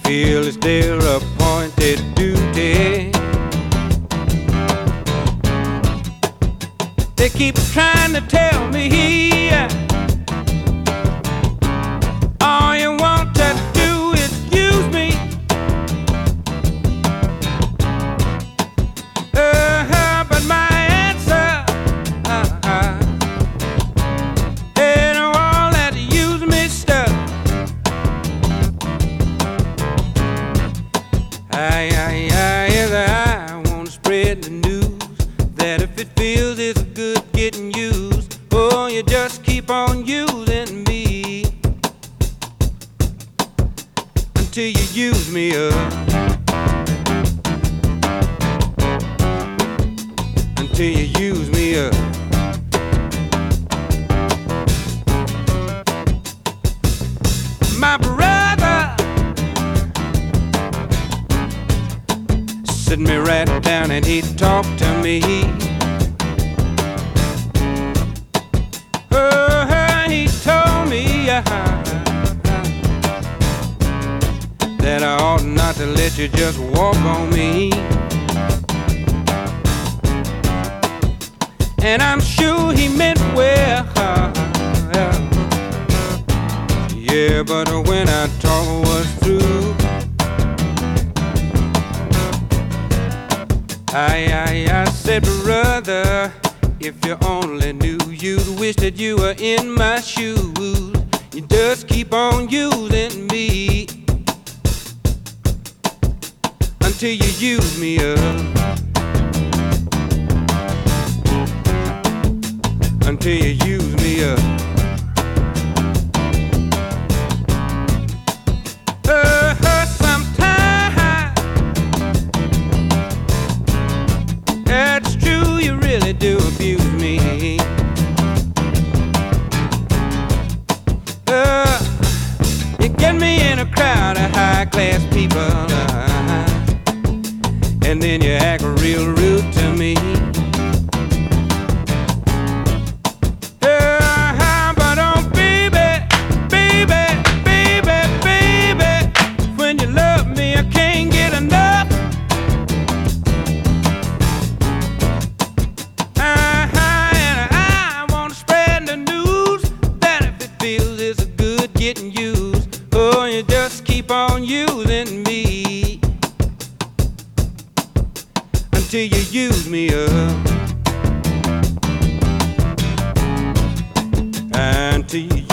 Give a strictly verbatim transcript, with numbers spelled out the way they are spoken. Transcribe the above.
feel it's their appointed duty. They keep trying to tell me all you want to do is use me. Uh-huh, but my answer uh-uh, ain't all that use me stuff. I, I, I, yes, I want to spread the news that if it feels it's good getting used, oh, you just keep on using me until you use me up, until you use me up. My brother sit me right down and he talked to me. Oh, he told me uh, that I ought not to let you just walk on me. And I'm sure he meant well, yeah, but when I talk was through, I, I, I said, brother, if you only knew, you'd wish that you were in my shoes. You just keep on using me until you use me up, until you use me up. Uh, sometimes that's true, you really do abuse me. Uh, you get me in a crowd of high-class people, uh, and then you act real rude to me. Uh, but oh, baby, baby, baby, baby, when you love me, I can't get enough. Getting used, oh, you just keep on using me until you use me up, until you